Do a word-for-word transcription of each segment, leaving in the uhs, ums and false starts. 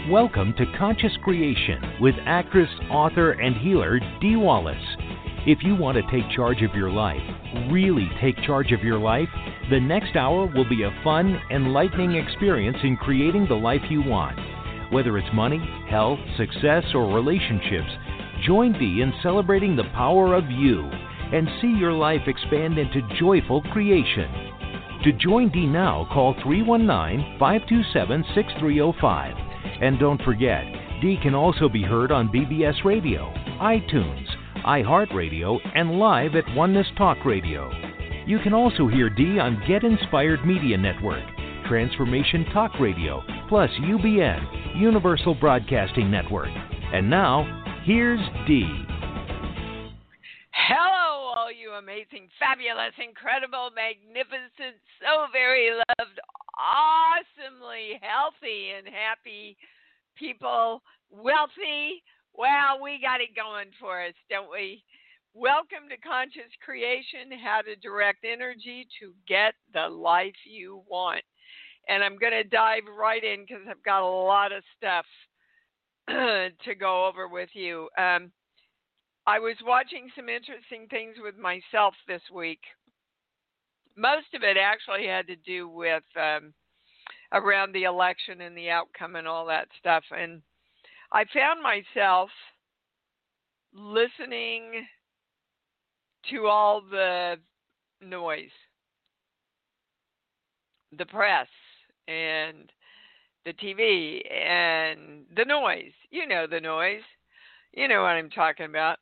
Welcome to Conscious Creation with actress, author, and healer Dee Wallace. If you want to take charge of your life, really take charge of your life, the next hour will be a fun, enlightening experience in creating the life you want. Whether it's money, health, success, or relationships, join Dee in celebrating the power of you and see your life expand into joyful creation. To join Dee now, call three one nine, five two seven, six three zero five. And don't forget, Dee can also be heard on B B S Radio, iTunes, iHeartRadio, and live at Oneness Talk Radio. You can also hear Dee on Get Inspired Media Network, Transformation Talk Radio, plus U B N, Universal Broadcasting Network. And now, here's Dee. Hello, all you amazing, fabulous, incredible, magnificent, so very loved, awesomely healthy and happy people, wealthy. Wow, we got it going for us, don't we? Welcome to Conscious Creation, how to direct energy to get the life you want. And I'm going to dive right in because I've got a lot of stuff to go over with you. Um, I was watching some interesting things with myself this week. Most of it actually had to do with um, around the election and the outcome and all that stuff. And I found myself listening to all the noise, the press and the T V and the noise. You know the noise. You know what I'm talking about.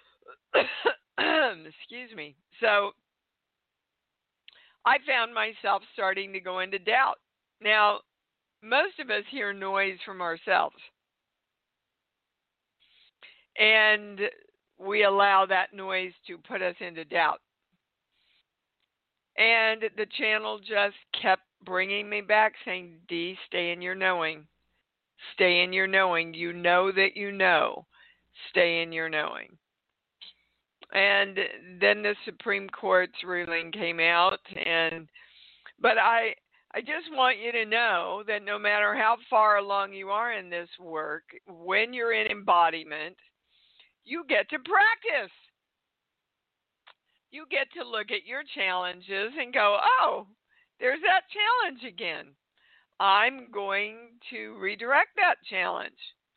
Excuse me. So I found myself starting to go into doubt. Now, most of us hear noise from ourselves. And we allow that noise to put us into doubt. And the channel just kept bringing me back saying, Dee, stay in your knowing. Stay in your knowing. You know that you know. Stay in your knowing. And then the Supreme Court's ruling came out, and but I I just want you to know that no matter how far along you are in this work, when you're in embodiment, you get to practice. You get to look at your challenges and go, oh, there's that challenge again. I'm going to redirect that challenge.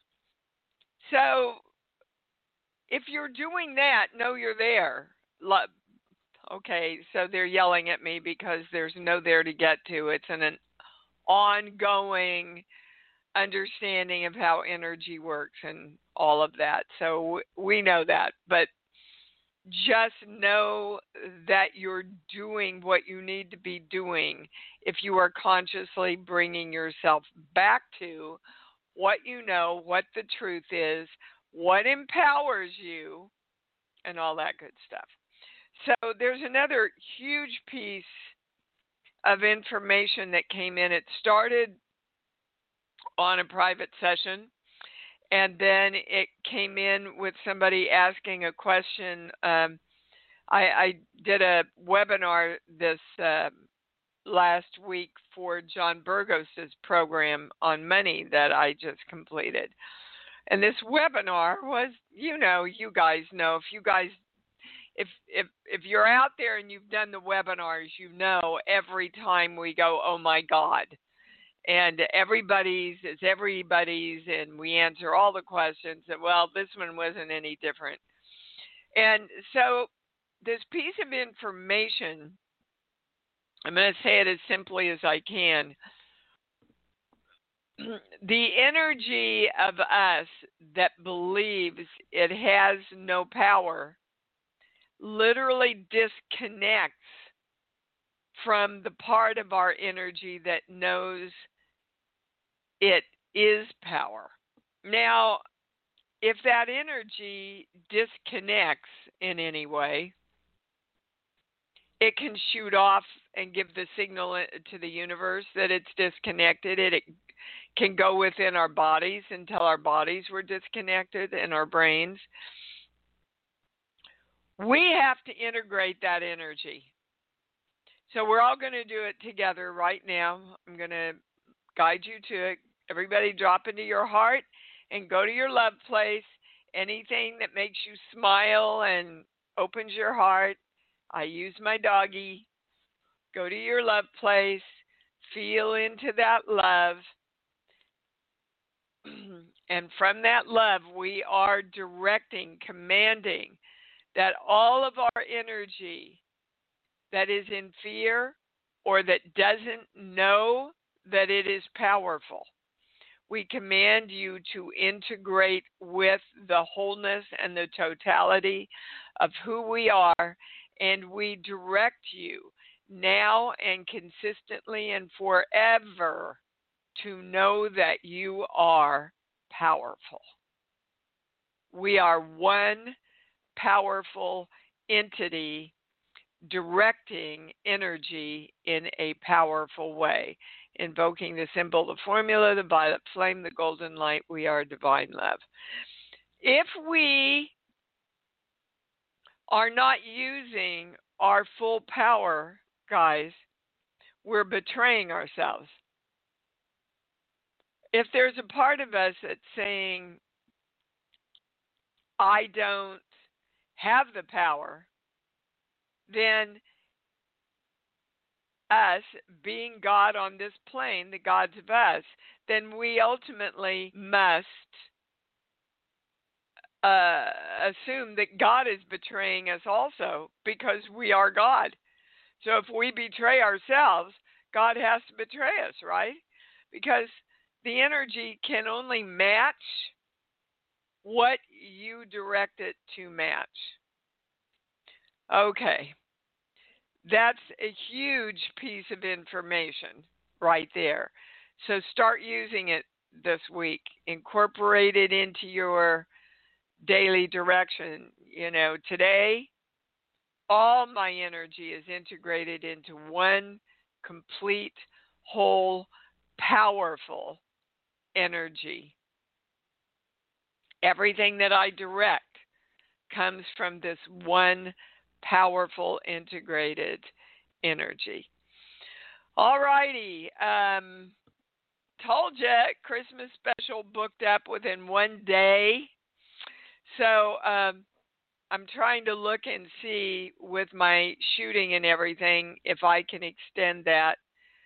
So if you're doing that, know you're there. Okay, so they're yelling at me because there's no there to get to. It's an, an ongoing understanding of how energy works and all of that. So we know that. But just know that you're doing what you need to be doing if you are consciously bringing yourself back to what you know, what the truth is, what empowers you, and all that good stuff. So there's another huge piece of information that came in. It started on a private session, and then it came in with somebody asking a question. Um, I, I did a webinar this uh, last week for John Burgos' program on money that I just completed. And this webinar was, you know, you guys know, if you guys, if if if you're out there and you've done the webinars, you know every time we go, oh my God. And everybody's, it's everybody's, and we answer all the questions. And well, this one wasn't any different. And so this piece of information, I'm going to say it as simply as I can. The energy of us that believes it has no power literally disconnects from the part of our energy that knows it is power. Now, if that energy disconnects in any way, it can shoot off and give the signal to the universe that it's disconnected. It can go within our bodies and tell our bodies we're disconnected and our brains. We have to integrate that energy. So we're all going to do it together right now. I'm going to guide you to it. Everybody drop into your heart and go to your love place. Anything that makes you smile and opens your heart. I use my doggy. Go to your love place. Feel into that love. And from that love, we are directing, commanding that all of our energy that is in fear or that doesn't know that it is powerful, we command you to integrate with the wholeness and the totality of who we are, and we direct you now and consistently and forever to know that you are powerful. We are one powerful entity directing energy in a powerful way. Invoking the symbol, the formula, the violet flame, the golden light, we are divine love. If we are not using our full power, guys, we're betraying ourselves. If there's a part of us that's saying, I don't have the power, then us being God on this plane, the gods of us, then we ultimately must uh, assume that God is betraying us also because we are God. So if we betray ourselves, God has to betray us, right? Because the energy can only match what you direct it to match. Okay. That's a huge piece of information right there. So start using it this week. Incorporate it into your daily direction. You know, today, all my energy is integrated into one complete, whole, powerful energy. Everything that I direct comes from this one powerful, integrated energy. All righty. Um, told you, Christmas special booked up within one day. So um, I'm trying to look and see with my shooting and everything if I can extend that.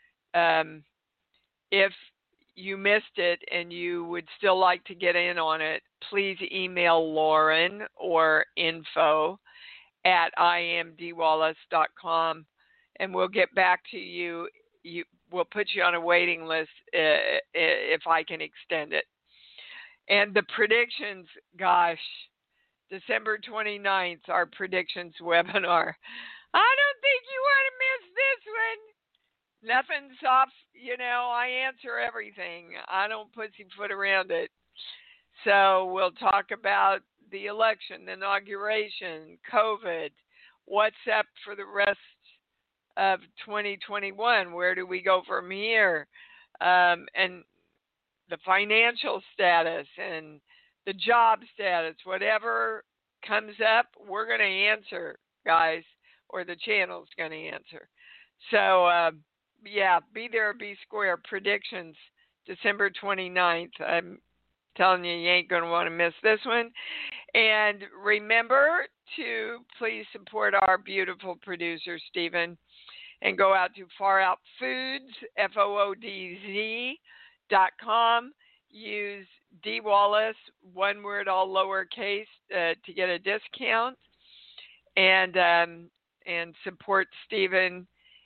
Um, if you missed it and you would still like to get in on it, please email Lauren or info at I am d wallace dot com, and we'll get back to you. You we'll put you on a waiting list uh, if I can extend it. And the predictions, gosh, December twenty-ninth, our predictions webinar. I don't think you want to miss this one. Nothing's off, you know, I answer everything. I don't pussyfoot around it. So we'll talk about the election, the inauguration, COVID, what's up for the rest of twenty twenty-one, where do we go from here, um, and the financial status and the job status, whatever comes up, we're going to answer, guys, or the channel's going to answer. So, uh, yeah, be there or be square. Predictions, December twenty-ninth. I'm telling you, you ain't going to want to miss this one. And remember to please support our beautiful producer, Stephen, and go out to Far Out Foods, F O O D Z dot com. Use D Wallace, one word, all lowercase, uh, to get a discount, and um, and support Stephen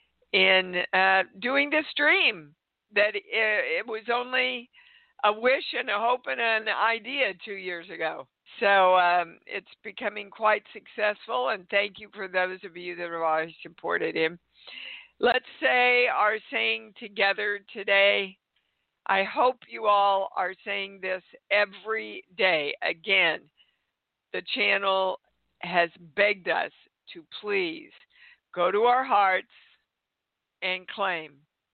in uh, doing this stream. That it, it was only a wish and a hope and an idea two years ago. So um, it's becoming quite successful, and thank you for those of you that have always supported him. Let's say our saying together today. I hope you all are saying this every day. Again, the channel has begged us to please go to our hearts and claim,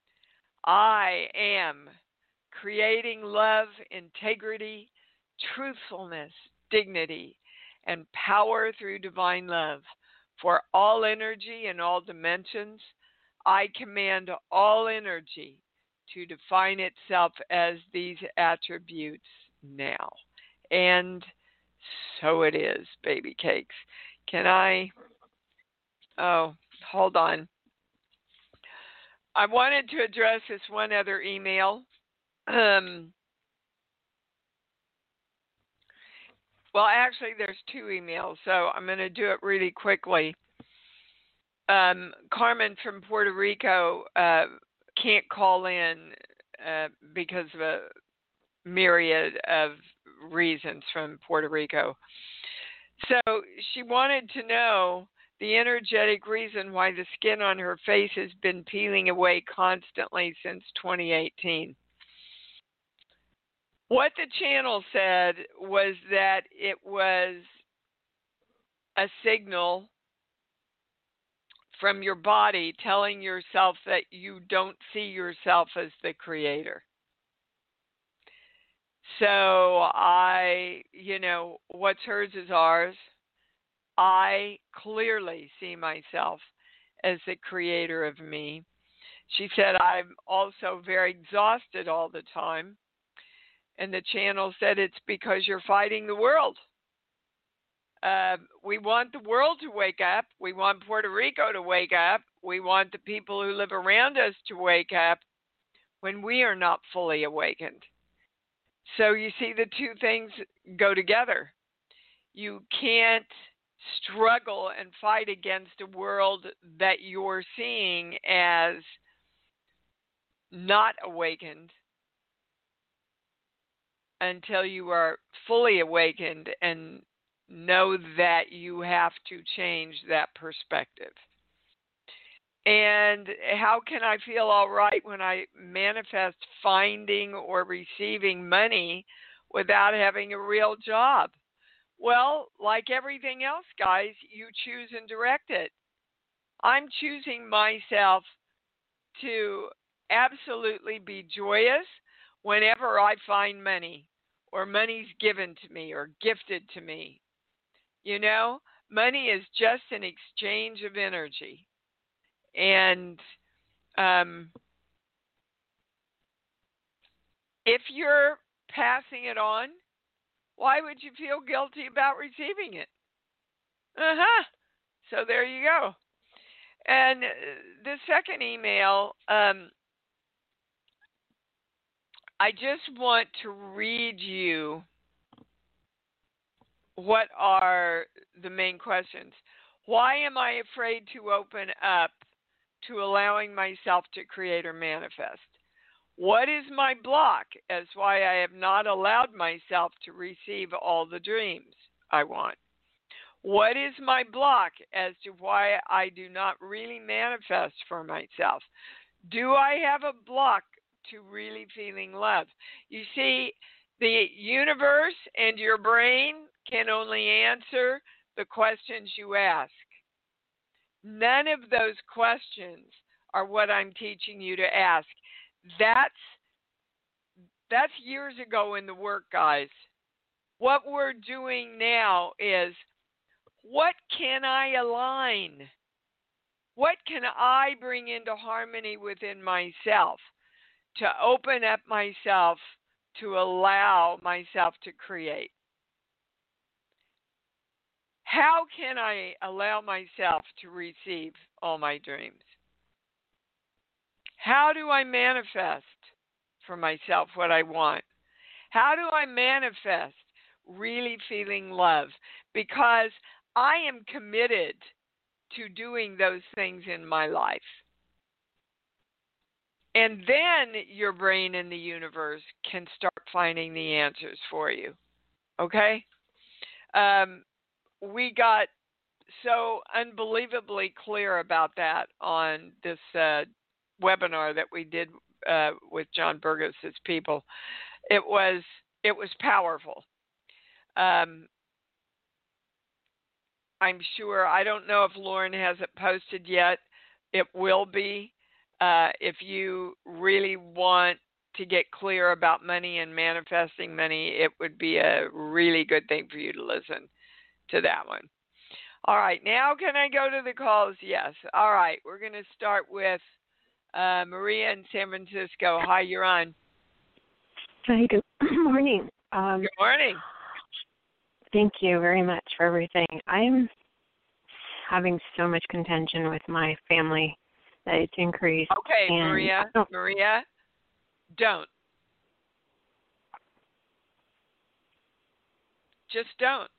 I am creating love, integrity, truthfulness, dignity, and power through divine love for all energy and all dimensions. I command all energy to define itself as these attributes now. And so it is, baby cakes. Can I? Oh, hold on. I wanted to address this one other email. Um, well, actually, there's two emails, so I'm going to do it really quickly. Um, Carmen from Puerto Rico uh, can't call in uh, because of a myriad of reasons from Puerto Rico. So she wanted to know the energetic reason why the skin on her face has been peeling away constantly since twenty eighteen. What the channel said was that it was a signal from your body telling yourself that you don't see yourself as the creator. So I, you know, what's hers is ours. I clearly see myself as the creator of me. She said, I'm also very exhausted all the time. And the channel said, it's because you're fighting the world. Uh, we want the world to wake up. We want Puerto Rico to wake up. We want the people who live around us to wake up when we are not fully awakened. So you see, the two things go together. You can't struggle and fight against a world that you're seeing as not awakened until you are fully awakened and know that you have to change that perspective. And how can I feel all right when I manifest finding or receiving money without having a real job? Well, like everything else, guys, you choose and direct it. I'm choosing myself to absolutely be joyous whenever I find money or money's given to me or gifted to me. You know, money is just an exchange of energy. And um, if you're passing it on, why would you feel guilty about receiving it? Uh-huh. So there you go. And the second email, um, I just want to read you what are the main questions. Why am I afraid to open up to allowing myself to create or manifest? What is my block as why I have not allowed myself to receive all the dreams I want? What is my block as to why I do not really manifest for myself? Do I have a block to really feeling love? You see, the universe and your brain can only answer the questions you ask. None of those questions are what I'm teaching you to ask. That's that's years ago in the work, guys. What we're doing now is, what can I align? What can I bring into harmony within myself to open up myself to allow myself to create? How can I allow myself to receive all my dreams? How do I manifest for myself what I want? How do I manifest really feeling love? Because I am committed to doing those things in my life. And then your brain and the universe can start finding the answers for you. Okay? Um, we got so unbelievably clear about that on this uh, webinar that we did uh, with John Burgos' people. It was it was powerful. Um, I'm sure, I don't know if Lauren has it posted yet. It will be. Uh, if you really want to get clear about money and manifesting money, it would be a really good thing for you to listen to that one. All right, now can I go to the calls? Yes. All right, we're going to start with Uh, Maria in San Francisco. Hi, you're on. Hi, good morning. Um, Good morning. Thank you very much for everything. I'm having so much contention with my family that it's increased. Okay, and Maria. oh, Maria, don't. Just don't.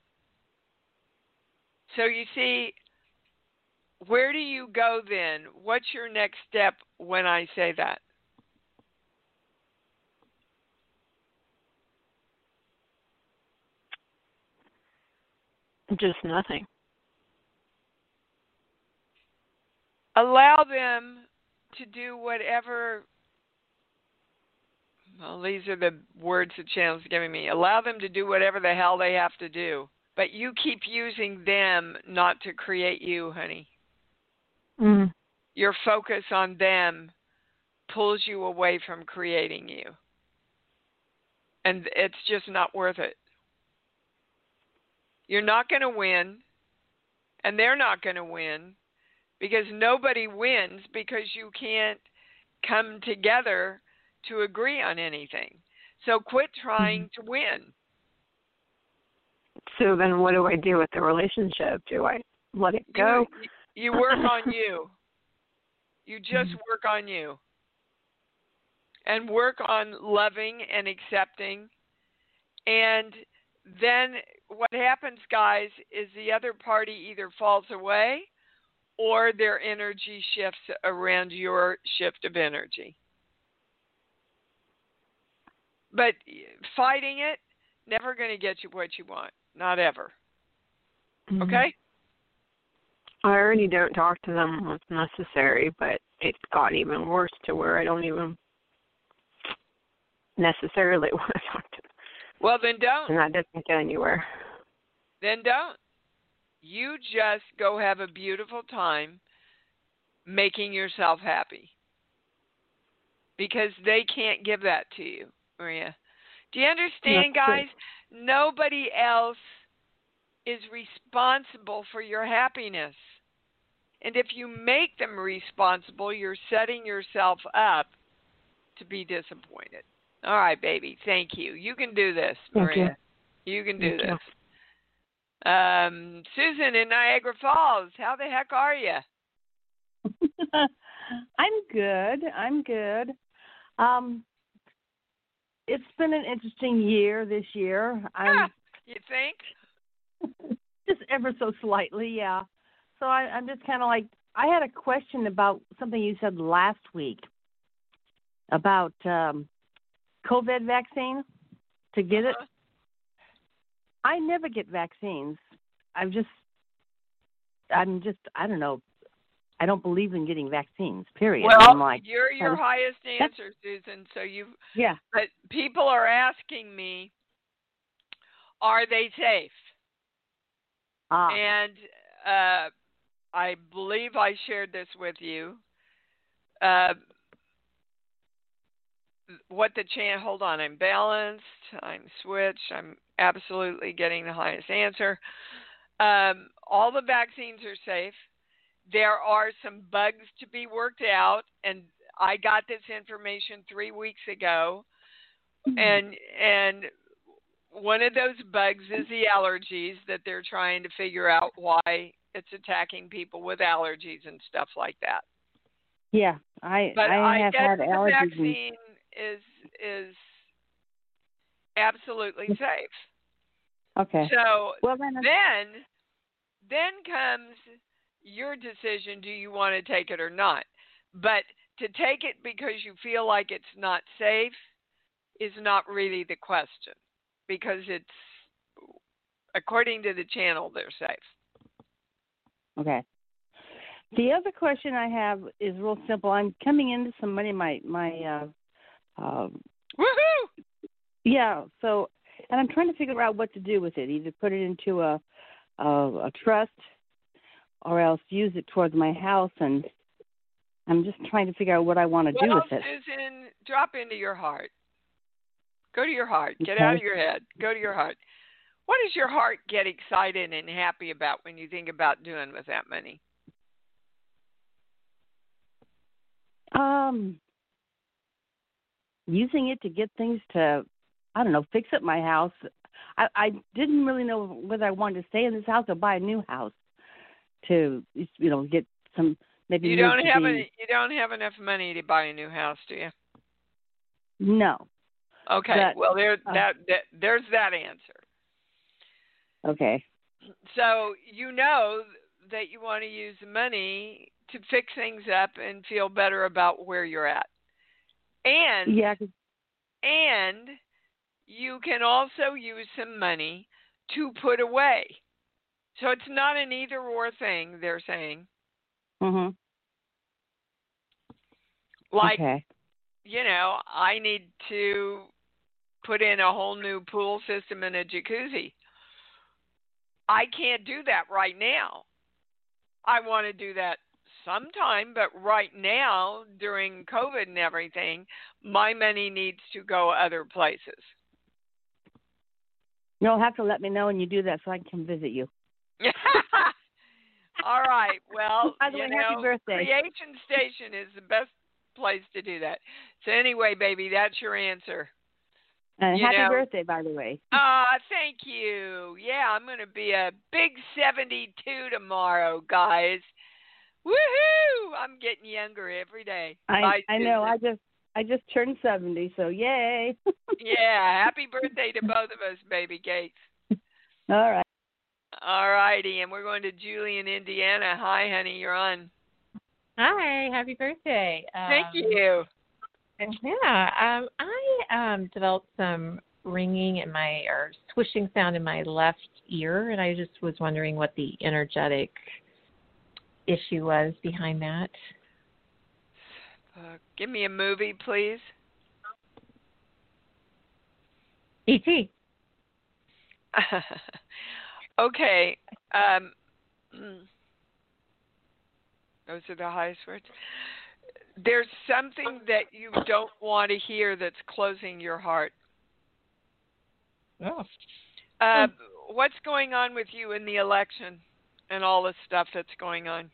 So you see, where do you go then? What's your next step when I say that? just nothing. Allow them to do whatever. Well, these are the words the channel's giving me. Allow them to do whatever the hell they have to do. But you keep using them not to create you, honey. Mm. Your focus on them pulls you away from creating you. And it's just not worth it. You're not going to win, and they're not going to win, because nobody wins because you can't come together to agree on anything. So quit trying Mm-hmm. to win. So then what do I do with the relationship? Do I let it go? You, you work on you. You just Mm-hmm. work on you. And work on loving and accepting. And then what happens, guys, is the other party either falls away or their energy shifts around your shift of energy. But fighting it, never going to get you what you want. Not ever. Mm-hmm. Okay? I already don't talk to them when it's necessary, but it's got even worse to where I don't even necessarily want to talk to them. Well, then don't. And that doesn't get anywhere. Then don't. You just go have a beautiful time making yourself happy. Because they can't give that to you, Maria. Do you understand, That's guys? Good. Nobody else is responsible for your happiness. And if you make them responsible, you're setting yourself up to be disappointed. All right, baby. Thank you. You can do this, Maria. You. you can do Thank this. You. Um, Susan in Niagara Falls, how the heck are you? I'm good. I'm good. Um, it's been an interesting year this year. I'm Ah, you think? just ever so slightly, yeah. So I, I'm just kind of like, I had a question about something you said last week about um, COVID vaccine, to get uh-huh. it. I never get vaccines. I'm just, I'm just, I don't know. I don't believe in getting vaccines, period. Well, I'm like, you're your um, highest answer, Susan. So you, yeah. But people are asking me, are they safe? Ah. And uh, I believe I shared this with you. Uh, what the chance? Hold on, I'm balanced. I'm switched. I'm absolutely getting the highest answer. Um, all the vaccines are safe. There are some bugs to be worked out, and I got this information three weeks ago. And and one of those bugs is the allergies that they're trying to figure out why it's attacking people with allergies and stuff like that. Yeah, I but I, I have guess had the allergies. vaccine is is absolutely safe. Okay. So well, then, then then comes your decision, do you want to take it or not? But to take it because you feel like it's not safe is not really the question, because it's, according to the channel, they're safe. Okay. The other question I have is real simple. I'm coming into some money. My my uh, uh, woohoo! Yeah. So, and I'm trying to figure out what to do with it. Either put it into a a, a trust, or else use it towards my house. And I'm just trying to figure out what I want to well, do with it. Susan, drop into your heart. Go to your heart. Get Okay. out of your head. Go to your heart. What does your heart get excited and happy about when you think about doing with that money? Um, using it to get things to, I don't know, fix up my house. I, I didn't really know whether I wanted to stay in this house or buy a new house to, you know, get some maybe. You move don't to have the, any, you don't have enough money to buy a new house, do you? No. Okay. But, well, there uh, that, that there's that answer. Okay. So you know that you want to use the money to fix things up and feel better about where you're at. And Yeah. 'cause- and you can also use some money to put away. So it's not an either or thing, they're saying. Mhm. Like, okay. you know, I need to put in a whole new pool system and a jacuzzi. I can't do that right now. I want to do that sometime, but right now, during COVID and everything, my money needs to go other places. You'll have to let me know when you do that so I can come visit you. All right. Well, By the you way, know, happy birthday. Creation Station is the best place to do that. So anyway, baby, that's your answer. And You happy know- birthday, by the way. Ah, thank you. Yeah, I'm going to be a big seventy-two tomorrow, guys. Woohoo! I'm getting younger every day. I Bye, I know. I Susan. just I just turned seventy, so yay. Yeah, happy birthday to both of us, baby cakes. All right. All righty, and we're going to Julie in Indiana. Hi, honey, you're on. Hi, happy birthday. Um, Thank you. Yeah, um, I um, developed some ringing in my, or swishing sound in my left ear, and I just was wondering what the energetic issue was behind that. Uh, give me a movie, please. E T Okay. Um, those are the highest words. There's something that you don't want to hear that's closing your heart. Oh. Uh, what's going on with you in the election and all the stuff that's going on?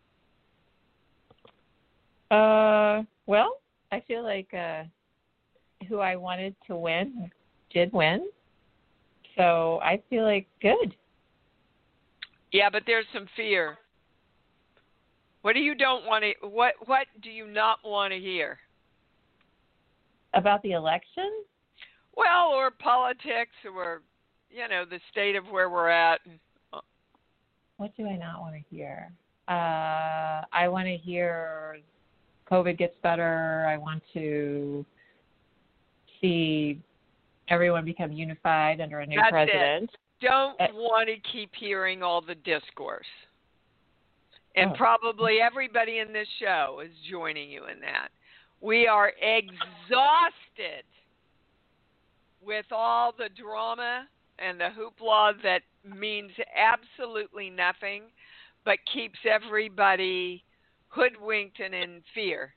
Uh, well, I feel like uh, who I wanted to win did win. So I feel like good. Yeah, but there's some fear. What do you don't want to? What What do you not want to hear? About the election? Well, or politics, or you know, the state of where we're at. What do I not want to hear? Uh, I want to hear COVID gets better. I want to see everyone become unified under a new That's president. It. Don't Uh, want to keep hearing all the discourse. And Oh. probably everybody in this show is joining you in that. We are exhausted with all the drama and the hoopla that means absolutely nothing but keeps everybody hoodwinked and in fear.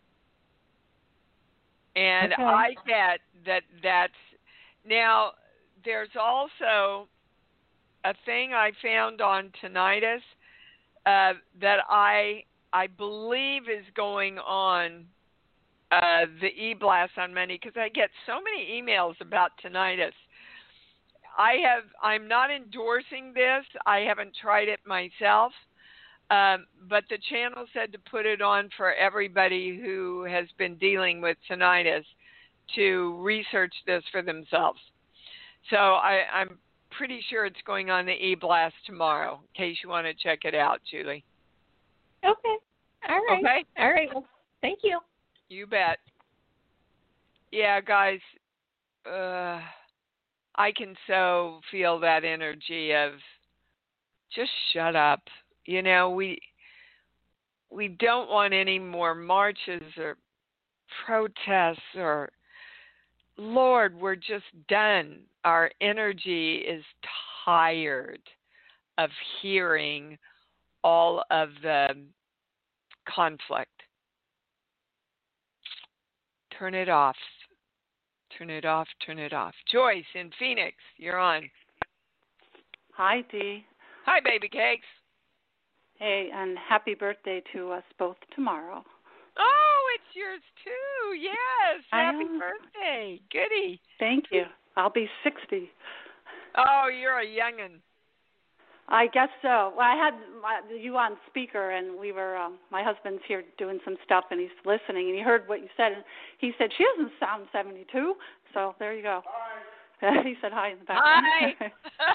And Okay. I get that that's... Now, there's also a thing I found on tinnitus uh, that I I believe is going on uh, the e-blast on Monday, because I get so many emails about tinnitus. I have I'm not endorsing this. I haven't tried it myself, um, but the channel said to put it on for everybody who has been dealing with tinnitus to research this for themselves. So I, I'm pretty sure it's going on the e-blast tomorrow, in case you want to check it out, Julie. Okay. All right. Okay. All right. Well, thank you. You bet. Yeah, guys, uh, I can so feel that energy of just shut up. You know, we we don't want any more marches or protests or, Lord, we're just done. Our energy is tired of hearing all of the conflict. Turn it off. Turn it off. Turn it off. Joyce in Phoenix, you're on. Hi, Dee. Hi, baby cakes. Hey, and happy birthday to us both tomorrow. Oh, it's yours too. Yes. I Happy know. birthday. Goody. Thank you. I'll be sixty. Oh, you're a youngin'. I guess so. Well, I had my, you on speaker, and we were. Um, my husband's here doing some stuff, and he's listening, and he heard what you said, and he said she doesn't sound seventy-two. So there you go. Hi. He said hi in the background. Hi.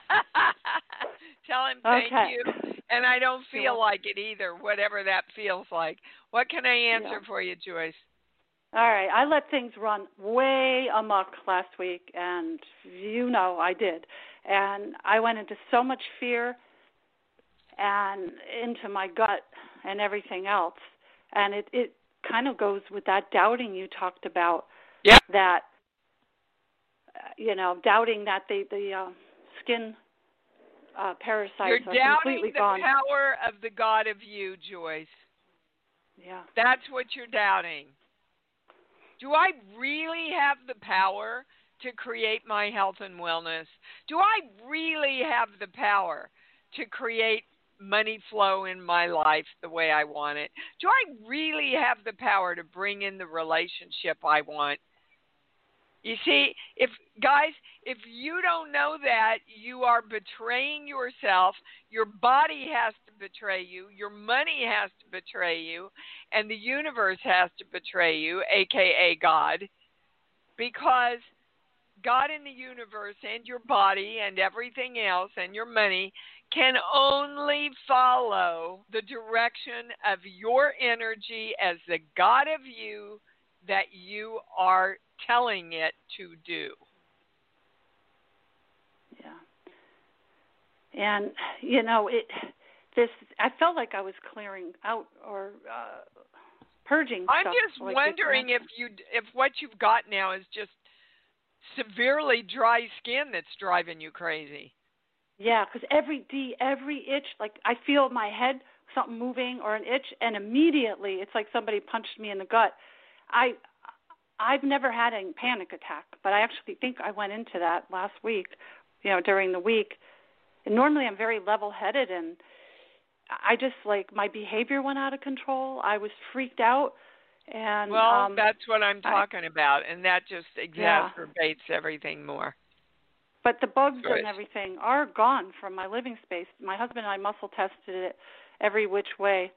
Tell him thank Okay. you. And I don't You're feel welcome. like it either, whatever that feels like. What can I answer Yeah. for you, Joyce? All right. I let things run way amok last week, and you know I did. And I went into so much fear and into my gut and everything else. And it, it kind of goes with that doubting you talked about. Yep. That, uh, you know, doubting that the, the uh, skin uh, parasites You're are doubting completely the gone. power of the God of you, Joyce. Yeah. That's what you're doubting. Do I really have the power to create my health and wellness? Do I really have the power to create money flow in my life the way I want it? Do I really have the power to bring in the relationship I want? You see, if guys, if you don't know that, you are betraying yourself. Your body has to betray you. Your money has to betray you. And the universe has to betray you, a k a. God, because God in the universe and your body and everything else and your money can only follow the direction of your energy as the God of you that you are telling it to do. Yeah. And, you know, it this I felt like I was clearing out or uh, purging I'm stuff. just like wondering if you if what you've got now is just severely dry skin that's driving you crazy. Yeah, because every D, every itch, like I feel my head, something moving or an itch, and immediately it's like somebody punched me in the gut. I, I've never had a panic attack, but I actually think I went into that last week, you know, during the week. And normally I'm very level-headed, and I just, like, my behavior went out of control. I was freaked out. And well, um, that's what I'm talking I, about, and that just exacerbates yeah. everything more. But the bugs Good. and everything are gone from my living space. My husband and I muscle tested it every which way.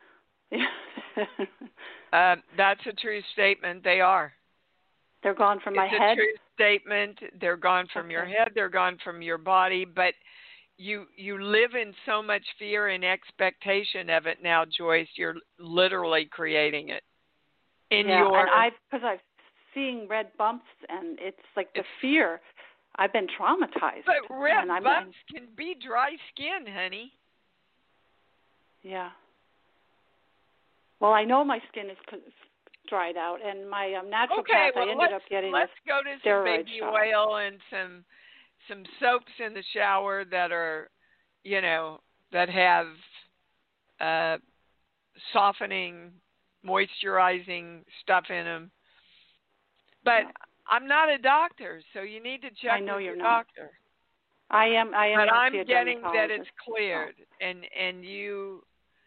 uh, that's a true statement. They are. They're gone from my it's head. It's a true statement. They're gone from okay. your head. They're gone from your body. But you you live in so much fear and expectation of it now, Joyce. You're literally creating it. In yeah, your and I've because I've seeing red bumps, and it's like the fear. I've been traumatized. But red and I'm, bumps I'm, can be dry skin, honey. Yeah. Well, I know my skin is dried out, and my um, natural okay, path, well, I ended let's, up getting let's a go to some steroid baby shot. oil and some some soaps in the shower that are, you know, that have uh, softening, moisturizing stuff in them. But no. I'm not a doctor, so you need to check I know with you're your not. doctor. I am. I am. But I'm see a getting that it's dermatologist, cleared, so. and and you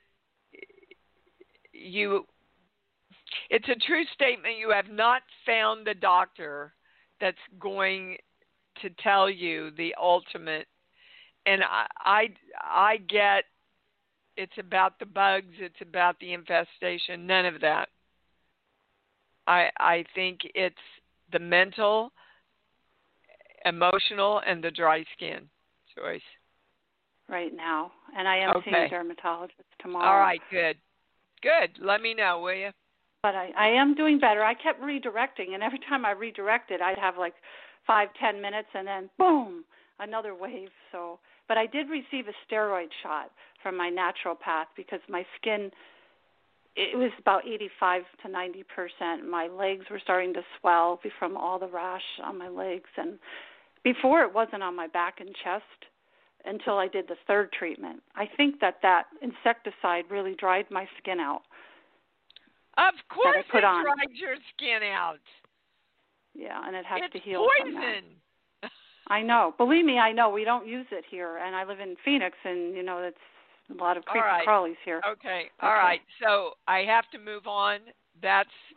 you. It's a true statement. You have not found the doctor that's going to tell you the ultimate. And I, I, I get it's about the bugs. It's about the infestation. None of that. I, I think it's the mental, emotional, and the dry skin, Joyce. Right now, and I am okay. seeing a dermatologist tomorrow. All right, good, good. Let me know, will you? But I, I am doing better. I kept redirecting, and every time I redirected, I'd have like five, ten minutes, and then boom, another wave. So, but I did receive a steroid shot from my naturopath because my skin, it was about eighty-five to ninety percent. My legs were starting to swell from all the rash on my legs, and before it wasn't on my back and chest until I did the third treatment. I think that that insecticide really dried my skin out. Of course it it on. dried your skin out. Yeah, and it has it's to heal poison. from that. I know. Believe me, I know. We don't use it here, and I live in Phoenix, and, you know, it's a lot of creepy right. crawlies here. Okay. All okay. right. So I have to move on. That's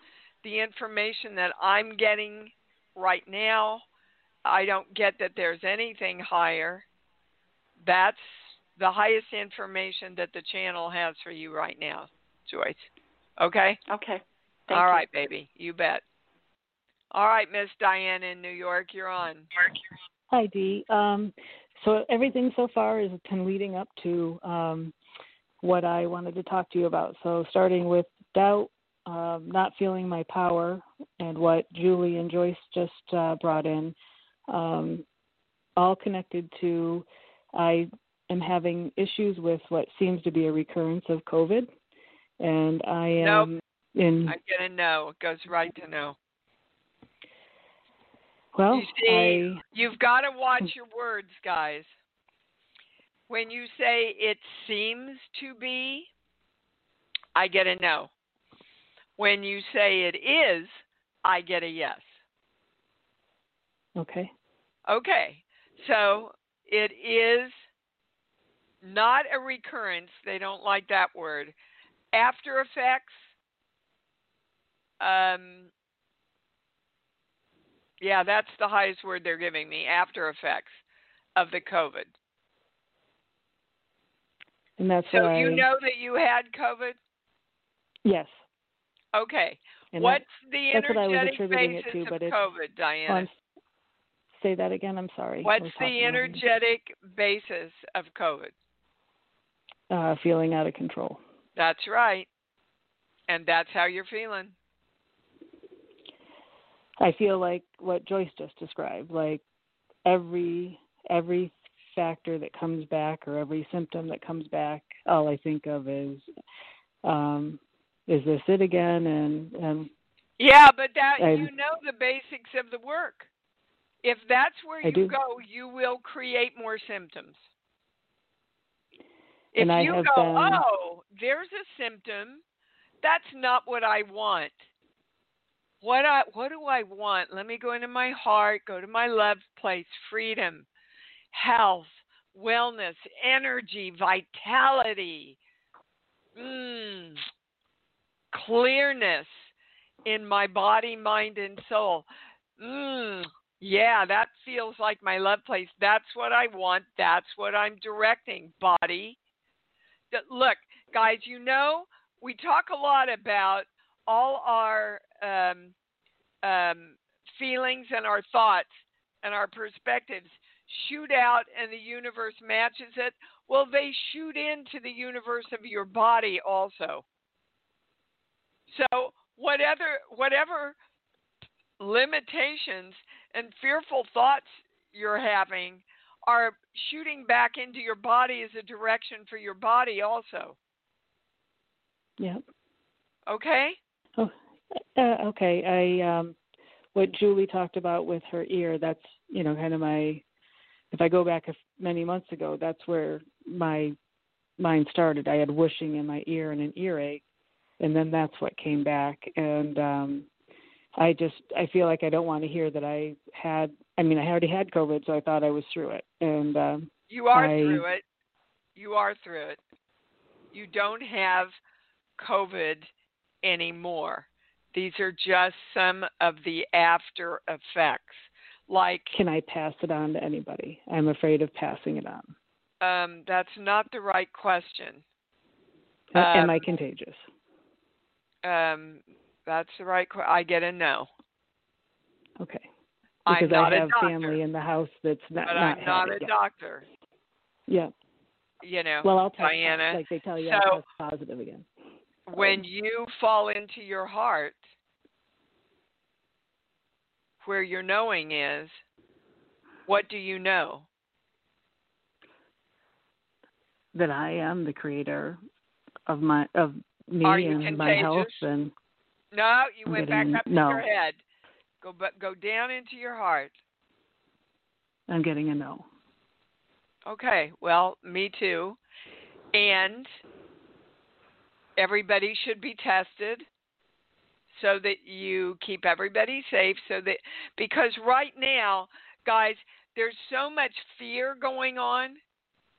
the information that I'm getting right now. I don't get that there's anything higher. That's the highest information that the channel has for you right now, Joyce. Okay? Okay. Thank All you. right, baby. You bet. All right, Miss Diane in New York, you're on. Hi, Dee. Um, so everything so far is kind of leading up to um, what I wanted to talk to you about. So starting with doubt, um, not feeling my power, and what Julie and Joyce just uh, brought in, um, all connected to I am having issues with what seems to be a recurrence of COVID, and I am nope. in. I'm going to know. It goes right to no. Well, you see, I, you've got to watch your words, guys. When you say it seems to be, I get a no. When you say it is, I get a yes. Okay. Okay. So it is not a recurrence. They don't like that word. After effects, um, yeah, that's the highest word they're giving me, after effects of the COVID. And that's so what you I, know that you had COVID? Yes. Okay. And What's that, the that's what I was energetic attributing basis it to, of but it's, COVID, Diana? oh, I'm, say that again. I'm sorry. What's the energetic basis of COVID? Uh, feeling out of control. That's right. And that's how you're feeling. I feel like what Joyce just described, like every every factor that comes back or every symptom that comes back, all I think of is, um, is this it again? And, and yeah, but that I, you know the basics of the work. If that's where I you do. go, you will create more symptoms. If and I you have go, been, oh, there's a symptom, that's not what I want. What I what do I want? Let me go into my heart, go to my love place, freedom, health, wellness, energy, vitality, mm, clearness in my body, mind, and soul. Mm, yeah, that feels like my love place. That's what I want. That's what I'm directing. Body. Look, guys, you know, we talk a lot about all our um, um, feelings and our thoughts and our perspectives shoot out and the universe matches it. Well, they shoot into the universe of your body also. So whatever, whatever limitations and fearful thoughts you're having are shooting back into your body as a direction for your body also. yeah. Okay? Oh, uh, okay. I, um, what Julie talked about with her ear, that's, you know, kind of my, if I go back a, many months ago, that's where my mind started. I had whooshing in my ear and an earache, and then that's what came back. And um, I just, I feel like I don't want to hear that I had, I mean, I already had COVID, so I thought I was through it. And um, you are I, through it. You are through it. You don't have COVID anymore. These are just some of the after effects. Like, can I pass it on to anybody? I'm afraid of passing it on. Um, that's not the right question. Um, Am um, I contagious? Um, that's the right question. I get a no. Okay. Because I'm not I have a doctor, family in the house that's not, but not I'm not a it yet. doctor. Yeah. You know, well, I'll test Diana. like they tell you, so I'll test positive again. When you fall into your heart, where your knowing is, what do you know? That I am the creator of my of me Are you and my health. And no, you I'm went getting, back up to no. your head. Go go down into your heart. I'm getting a no. Okay, well, me too. And everybody should be tested so that you keep everybody safe. So that because right now, guys, there's so much fear going on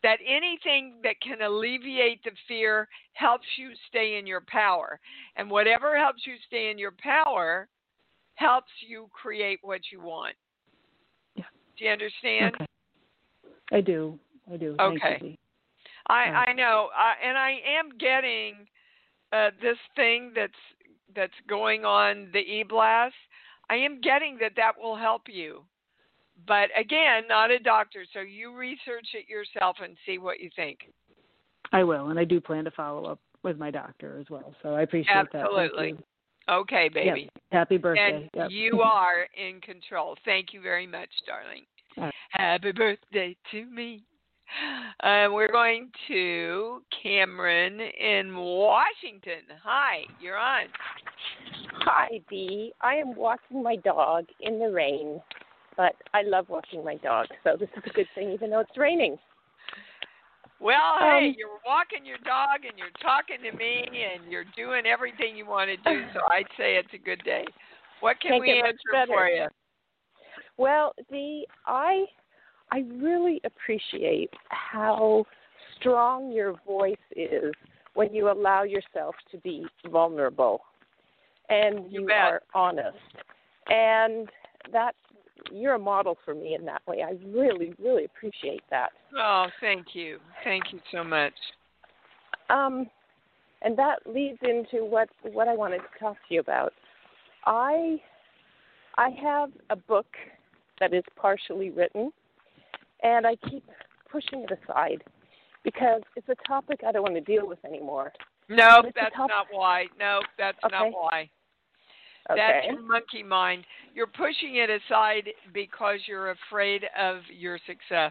that anything that can alleviate the fear helps you stay in your power. And whatever helps you stay in your power helps you create what you want. Yeah. Do you understand? Okay. I do. I do. Okay. Thank you, Dee. I, Uh, I know. Uh, and I am getting uh, this thing that's that's going on, the e-blast. I am getting that that will help you. But again, not a doctor, so you research it yourself and see what you think. I will, and I do plan to follow up with my doctor as well. So I appreciate Absolutely. that. Absolutely. Okay, baby. Yep. Happy birthday. And Yep. you are in control. Thank you very much, darling. All right. Happy birthday to me. Uh, we're going to Cameron in Washington. Hi, you're on. Hi, Dee. I am walking my dog in the rain, but I love walking my dog, so this is a good thing even though it's raining. Well, hey, Um, you're walking your dog and you're talking to me and you're doing everything you want to do, so I'd say it's a good day. What can Can't we get much answer better. for you? Well, Dee, I I really appreciate how strong your voice is when you allow yourself to be vulnerable and You you bet. are honest. And that you're a model for me in that way. I really, really appreciate that. Oh, thank you. Thank you so much. Um, and that leads into what what I wanted to talk to you about. I I have a book that is partially written, and I keep pushing it aside because it's a topic I don't want to deal with anymore. No, It's a that's top- not why. No, that's not Okay. why. Okay. That's your monkey mind. You're pushing it aside because you're afraid of your success.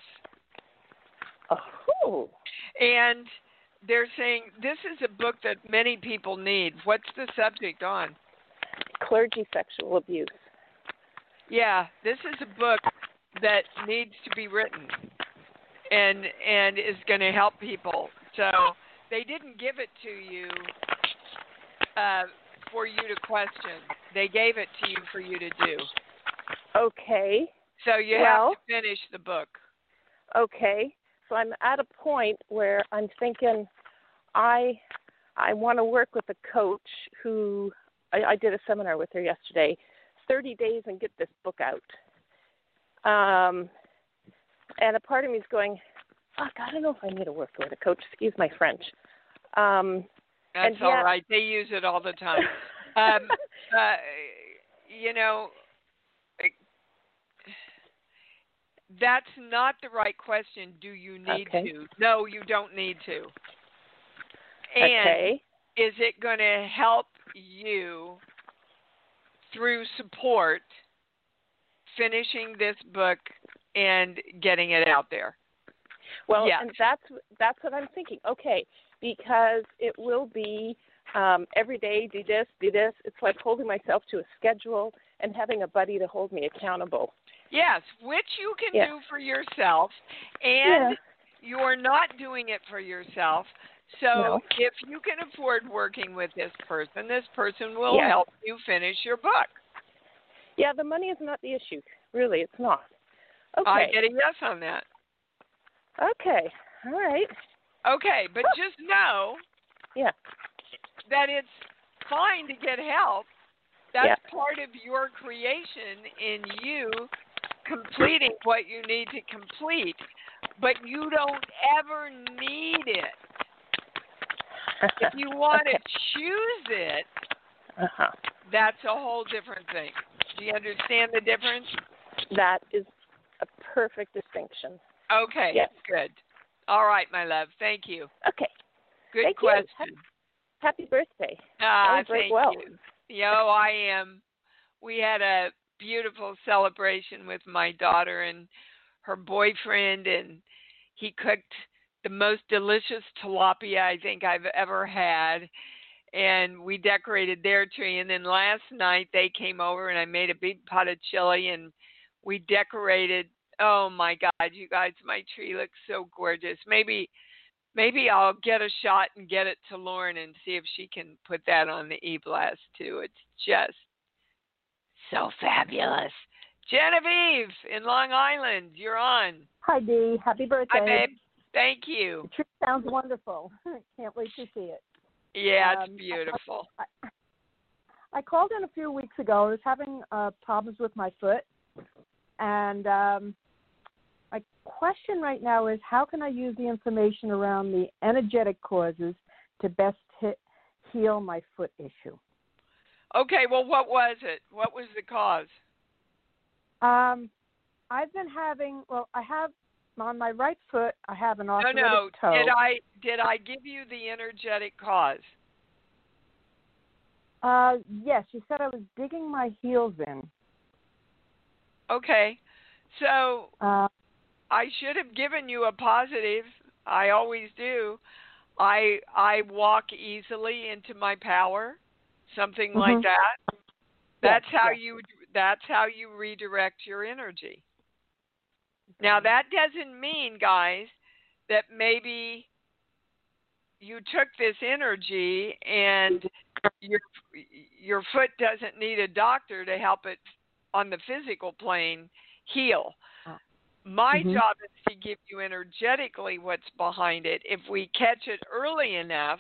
Oh. And they're saying this is a book that many people need. What's the subject on? Clergy sexual abuse. Yeah, this is a book that needs to be written and and is going to help people. So they didn't give it to you uh, for you to question. They gave it to you for you to do. Okay. So you Well- have to finish the book. Okay. So I'm at a point where I'm thinking I I want to work with a coach who I, I did a seminar with her yesterday. thirty days and get this book out. Um, and a part of me is going, fuck, I don't know if I need to work with a coach. Excuse my French. Um, That's and all yet- right. They use it all the time. um, uh, you know, that's not the right question. Do you need Okay. to? No, you don't need to. And okay. is it going to help you through support finishing this book and getting it out there? Well, Yes. and that's that's what I'm thinking. Okay, because it will be um, every day, do this, do this. It's like holding myself to a schedule and having a buddy to hold me accountable. Yes, which you can Yeah. do for yourself, and you're not doing it for yourself. So No. if you can afford working with this person, this person will Yeah. help you finish your book. Yeah, the money is not the issue. Really, it's not. Okay. I get a yes on that. Okay. All right. Okay, but just know Yeah. that it's fine to get help. That's Yeah. part of your creation in you completing what you need to complete, but you don't ever need it. If you want to choose it, Uh-huh. that's a whole different thing. Do you understand the difference? That is a perfect distinction. Okay, Yes. good. All right, my love. Thank you. Okay. Good Thank you. question. Happy birthday. Ah, Celebrate thank well. you. Yo, I am. We had a beautiful celebration with my daughter and her boyfriend, and he cooked the most delicious tilapia I think I've ever had. And we decorated their tree. And then last night they came over and I made a big pot of chili and we decorated. Oh my God, you guys, my tree looks so gorgeous. Maybe maybe I'll get a shot and get it to Lauren and see if she can put that on the e-blast too. It's just so fabulous. Genevieve in Long Island, you're on. Hi, Dee. Happy birthday. Hi, babe. Thank you. The tree sounds wonderful. Can't wait to see it. Yeah, it's Um, beautiful. I, I, I called in a few weeks ago. I was having uh, problems with my foot, and um, my question right now is, how can I use the information around the energetic causes to best hit, heal my foot issue? Okay, well, what was it? What was the cause? Um, I've been having, well, I have, on my right foot, I have an No, arthritic no. toe. Did I did I give you the energetic cause? Uh, yes, you said I was digging my heels in. Okay, so Uh, I should have given you a positive. I always do. I I walk easily into my power, something mm-hmm. like that. That's yes, how yes. you that's how you redirect your energy. Now that doesn't mean, guys, that maybe you took this energy and your your foot doesn't need a doctor to help it on the physical plane heal. My mm-hmm. job is to give you energetically what's behind it. If we catch it early enough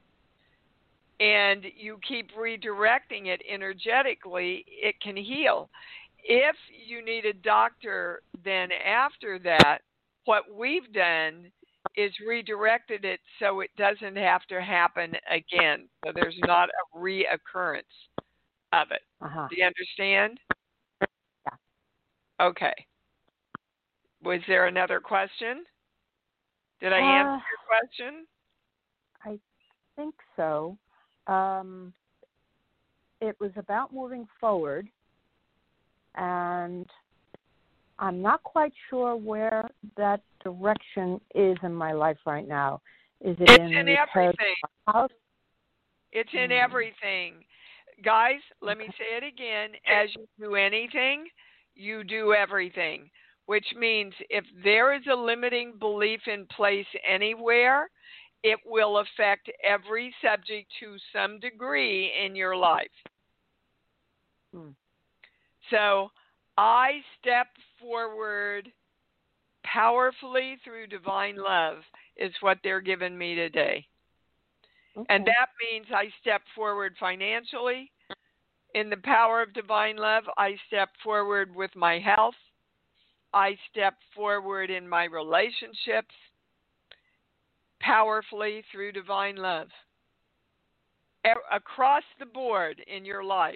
and you keep redirecting it energetically, it can heal. If you need a doctor, then after that, what we've done is redirected it so it doesn't have to happen again. So there's not a reoccurrence of it. Uh-huh. Do you understand? Yeah. Okay. Was there another question? Did I uh, answer your question? I think so. Um, it was about moving forward, and I'm not quite sure where that direction is in my life right now. Is it it's in, in the everything. House? It's in Mm. everything. Guys, let Okay. me say it again. As you do anything, you do everything, which means if there is a limiting belief in place anywhere, it will affect every subject to some degree in your life. Mm. So I step forward powerfully through divine love is what they're giving me today. Okay. And that means I step forward financially. In the power of divine love, I step forward with my health. I step forward in my relationships powerfully through divine love. A- across the board in your life,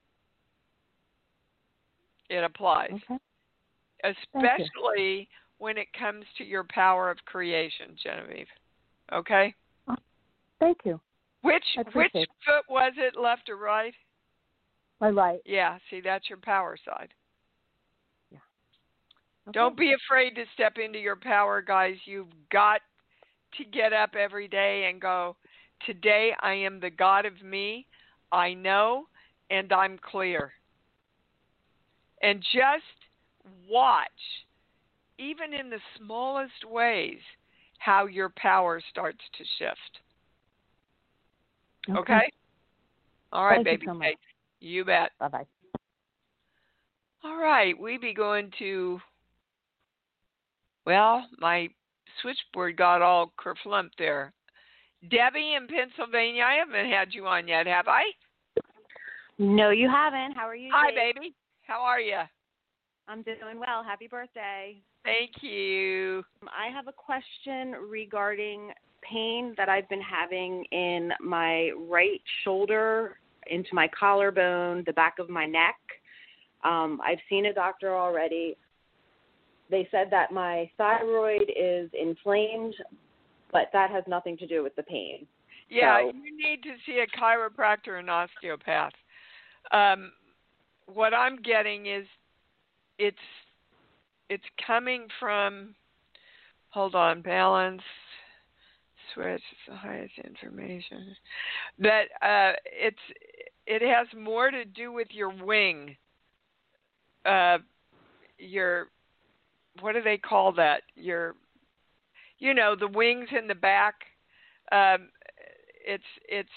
it applies. Okay. Especially when it comes to your power of creation, Genevieve. Okay? Oh, thank you. Which which it. foot was it, left or right? My right. Yeah, see, that's your power side. Yeah. Okay. Don't be afraid to step into your power, guys. You've got to get up every day and go, today I am the God of me. I know, and I'm clear. And just watch, even in the smallest ways, how your power starts to shift. Okay? okay? All right, Thank baby. You so much. You bet. Bye-bye. All right, we be going to, well, my switchboard got all kerflumped there. Debbie in Pennsylvania, I haven't had you on yet, have I? No, you haven't. How are you? Hi, Dave? baby. How are you? I'm doing well. Happy birthday. Thank you. I have a question regarding pain that I've been having in my right shoulder, into my collarbone, the back of my neck. Um, I've seen a doctor already. They said that my thyroid is inflamed, but that has nothing to do with the pain. Yeah, so, you need to see a chiropractor or an osteopath. Um, what I'm getting is it's it's coming from, hold on, balance, switch, the highest information. That uh, it's it has more to do with your wing. Uh, your, what do they call that? Your, you know, the wings in the back. Um, it's it's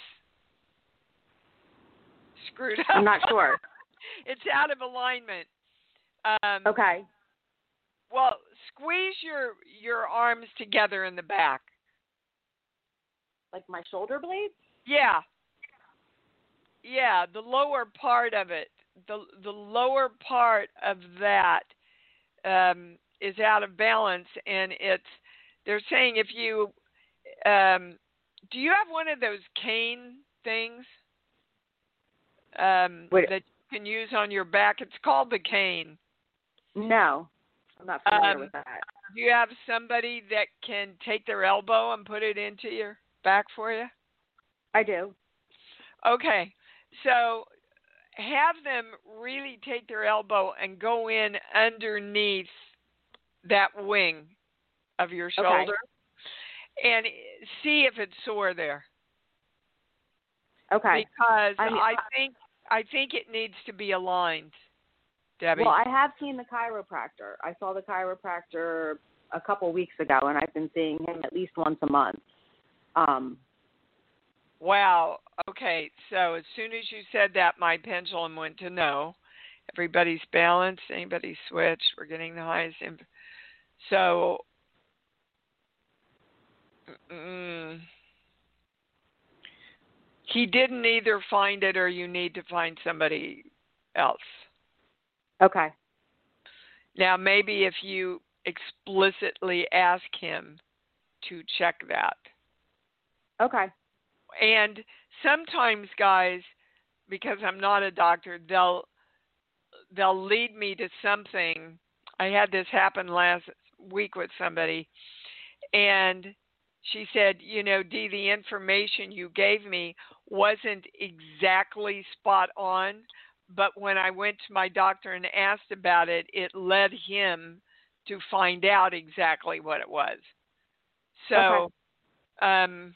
screwed up. I'm not sure. It's out of alignment. Um, okay. Well, squeeze your your arms together in the back. Like my shoulder blades? Yeah. Yeah, the lower part of it. The the lower part of that um, is out of balance, and it's. They're saying if you, um, do you have one of those cane things um, that you can use on your back? It's called the cane. No, I'm not familiar um, with that. Do you have somebody that can take their elbow and put it into your back for you? I do. Okay, so have them really take their elbow and go in underneath that wing of your shoulder okay. and see if it's sore there. Okay. Because I, mean, I think I think it needs to be aligned, Debbie. Well, I have seen the chiropractor. I saw the chiropractor a couple weeks ago, and I've been seeing him at least once a month. Um, wow. Okay. So as soon as you said that, my pendulum went to no. Everybody's balanced. Anybody switch? We're getting the highest. Imp- so. Mm, he didn't either find it or you need to find somebody else. Okay. Now, maybe if you explicitly ask him to check that. Okay. And sometimes, guys, because I'm not a doctor, they'll they'll lead me to something. I had this happen last week with somebody, and she said, you know, Dee, the information you gave me wasn't exactly spot on, but when I went to my doctor and asked about it, it led him to find out exactly what it was. So, okay. um,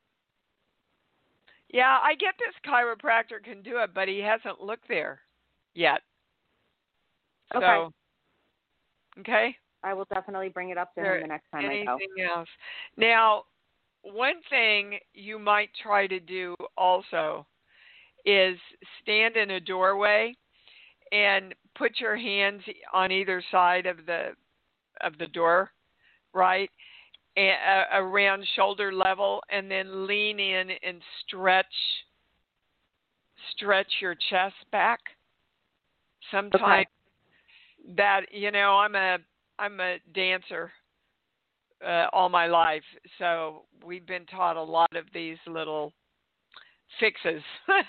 yeah, I get this chiropractor can do it, but he hasn't looked there yet. Okay. So, okay. I will definitely bring it up to there him the next time anything I go. Else? Now, one thing you might try to do also is stand in a doorway and put your hands on either side of the of the door, right, and, uh, around shoulder level, and then lean in and stretch stretch your chest back. Sometimes okay. that you know, I'm a I'm a dancer uh, all my life, so we've been taught a lot of these little fixes.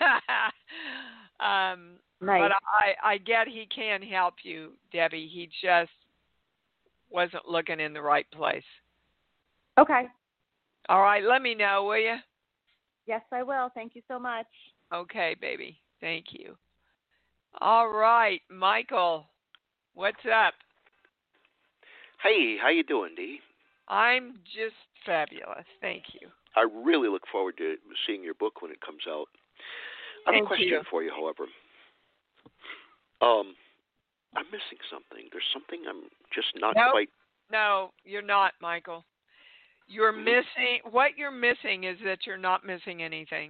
um, nice. But I, I get he can help you, Debbie. He just wasn't looking in the right place. Okay. All right, let me know, will you? Yes, I will. Thank you so much. Okay, baby. Thank you. All right, Michael, what's up? Hey, how you doing, Dee? I'm just fabulous. Thank you. I really look forward to seeing your book when it comes out. I have Thank a question you. for you, however. Um, I'm missing something. There's something I'm just not nope. quite. No, you're not, Michael. You're mm-hmm. missing. What you're missing is that you're not missing anything.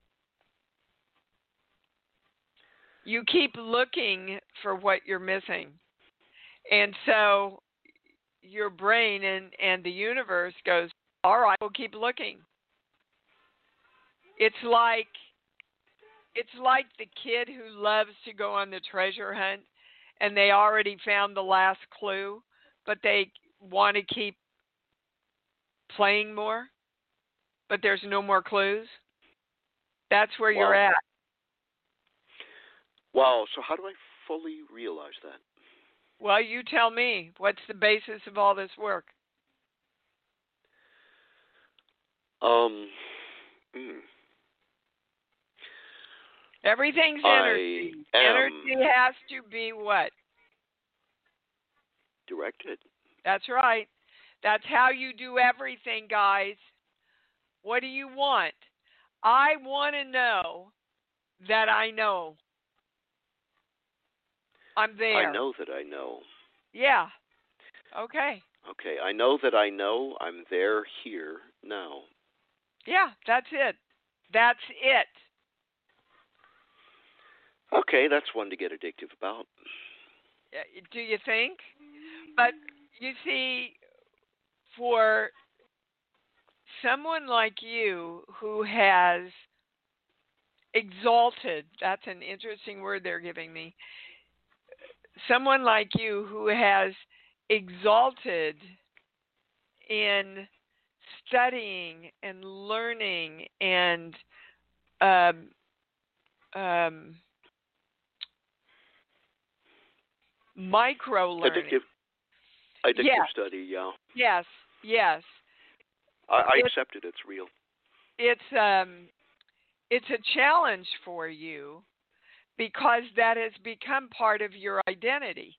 You keep looking for what you're missing. And so your brain and, and the universe goes, all right, we'll keep looking. It's like it's like the kid who loves to go on the treasure hunt and they already found the last clue, but they want to keep playing more, but there's no more clues. That's where wow. you're at. Wow, so how do I fully realize that? Well, you tell me. What's the basis of all this work? Um, mm. Everything's energy. Energy has to be what? Directed. That's right. That's how you do everything, guys. What do you want? I want to know that I know. I'm there. I know that I know. Yeah. Okay. Okay, I know that I know I'm there, here, now. Yeah, that's it. That's it. Okay, that's one to get addictive about. Do you think? But you see, for someone like you who has exalted, that's an interesting word they're giving me, someone like you who has exalted in studying and learning and um, um, micro learning. Addictive, addictive yes. study, yeah. Yes, yes. I, I it's, accept it. It's real. It's um, it's a challenge for you because that has become part of your identity.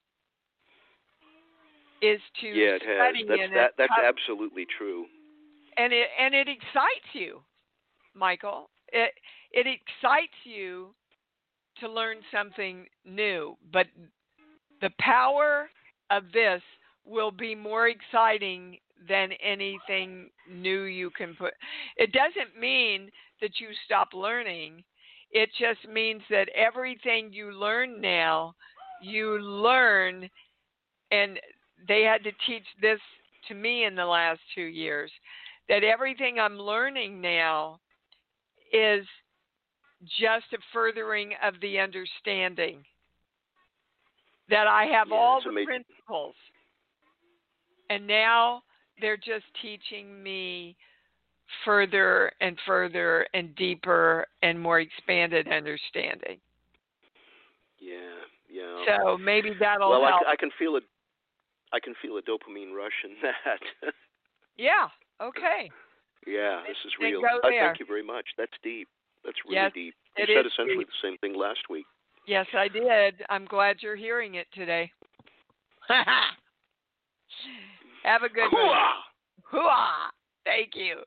Is to yeah, it has. study That's in that, it. That's absolutely true. And it and it excites you, Michael. It it excites you to learn something new. But the power of this will be more exciting than anything new you can put. It doesn't mean that you stop learning. It just means that everything you learn now, you learn, and they had to teach this to me in the last two years, that everything I'm learning now is just a furthering of the understanding that I have yeah, all the amazing. principles. And now they're just teaching me further and further and deeper and more expanded understanding. Yeah, yeah. So maybe that'll well, help. Well, I, I can feel it. I can feel a dopamine rush in that. yeah. Okay. Yeah, this is real. Go Uh, there. thank you very much. That's deep. That's really yes, deep. You it said is essentially deep. the same thing last week. Yes, I did. I'm glad you're hearing it today. Have a good one. Hoo-ah! Thank you.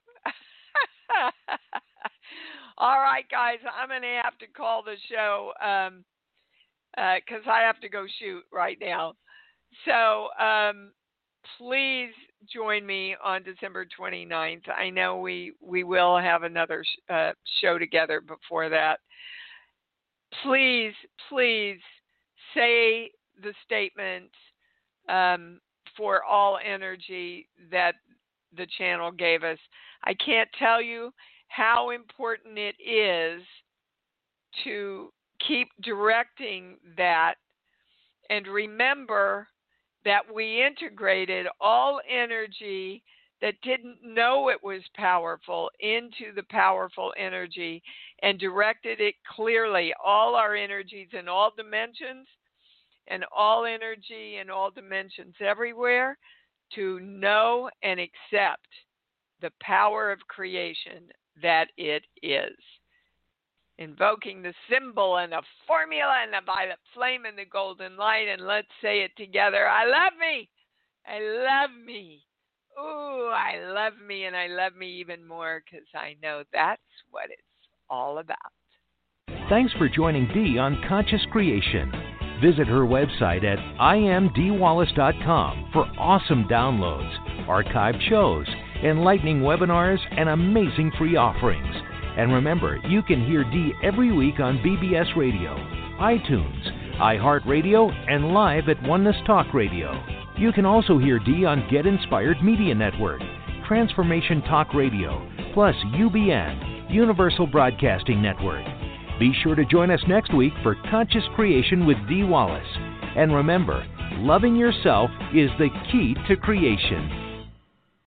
All right, guys, I'm going to have to call the show um, because uh, I have to go shoot right now. So um, please join me on December twenty-ninth. I know we, we will have another sh- uh, show together before that. Please, please say the statement um, for all energy that the channel gave us. I can't tell you how important it is to keep directing that, and remember that we integrated all energy that didn't know it was powerful into the powerful energy and directed it clearly, all our energies in all dimensions and all energy in all dimensions everywhere, to know and accept the power of creation that it is. Invoking the symbol and the formula and the violet flame and the golden light, and let's say it together. I love me. I love me. Ooh, I love me, and I love me even more because I know that's what it's all about. Thanks for joining Dee on Conscious Creation. Visit her website at I am dee wallace dot com for awesome downloads, archived shows, enlightening webinars, and amazing free offerings. And remember, you can hear Dee every week on B B S Radio, iTunes, iHeartRadio, and live at Oneness Talk Radio. You can also hear Dee on Get Inspired Media Network, Transformation Talk Radio, plus U B N, Universal Broadcasting Network. Be sure to join us next week for Conscious Creation with Dee Wallace. And remember, loving yourself is the key to creation.